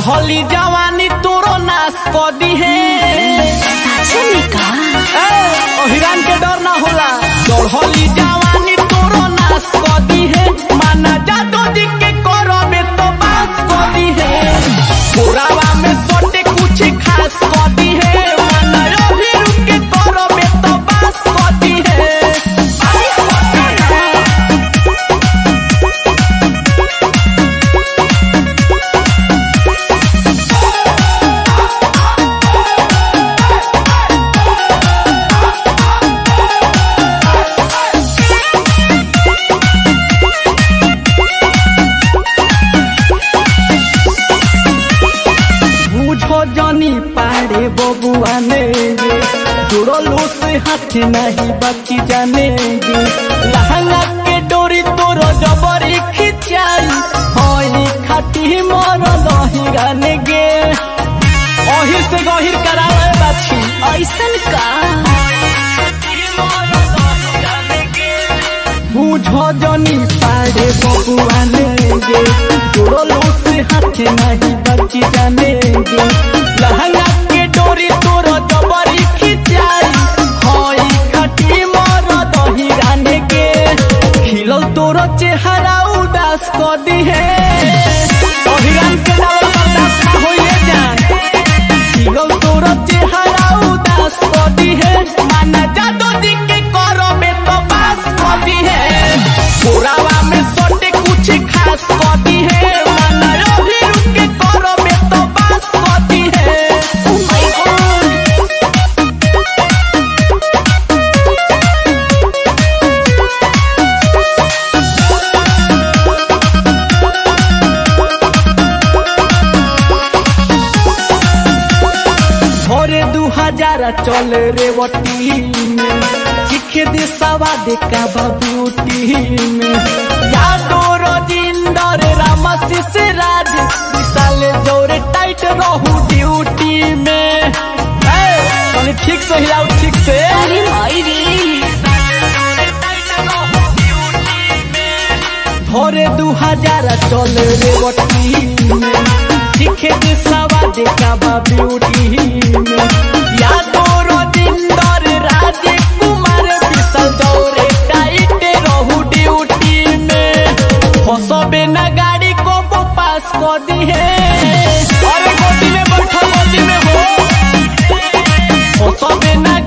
चढ़ली जवानी तोरो नाश कर दी है। अहिरान के डर ना होला। चढ़ली जवानी तोरो नाश कर दी है। माना जादो जी के करबे तो बात कर दी है। पुरावा में सोटे कुछ खास कर दी है। माना अभी रुक के करबे तो बात कर दी है। जानी पाड़े बबुआ ने जुड़लो से हाथ नहीं बाकी जानेंगे। लहंगा के डोरी तोरो जबरी खिंचाई होई खाती मोर लहिराने गे। ओहिर से गहिर करावे बाछी ऐसन का बुझो जनी पाड़े बबुआ ने जुड़लो से हाथ नहीं बाकी जानेंगे। लहंगा के डोरी तोरो जबरी खिंचाई होई खटी मोर दहिराने के। खिलल तोरो चेहरा उदास कर दी है। अहिरान के नाम बर्दाश्त ना होइए जान। खिलल तोरो चेहरा उदास कर दी है। माना जादो जी के करबे तो बास कर दी है। पुरावा में सोटे कुछ खास कर दी है। माना अभी रुक के करबे तो बास कर दी है। भोरे 2000 चल रेवती में चिखे दे सवाद का ब्यूटी में। यादो रजिंदर रामशिष राज विशाल जोरे टाइट रहू ड्यूटी में। ठीक से हिलाओ ठीक से। भोरे 2000 चल रेवती में चिखे दे सवाद का ब्यूटी में। यादो रजिंदर राज कुमार विशाल जोरे टाइट रहू ड्यूटी में। फसबे ना गाड़ी को वो पास कर दी है। अरे गोदी में बैठो गोदी में हो। फसबे ना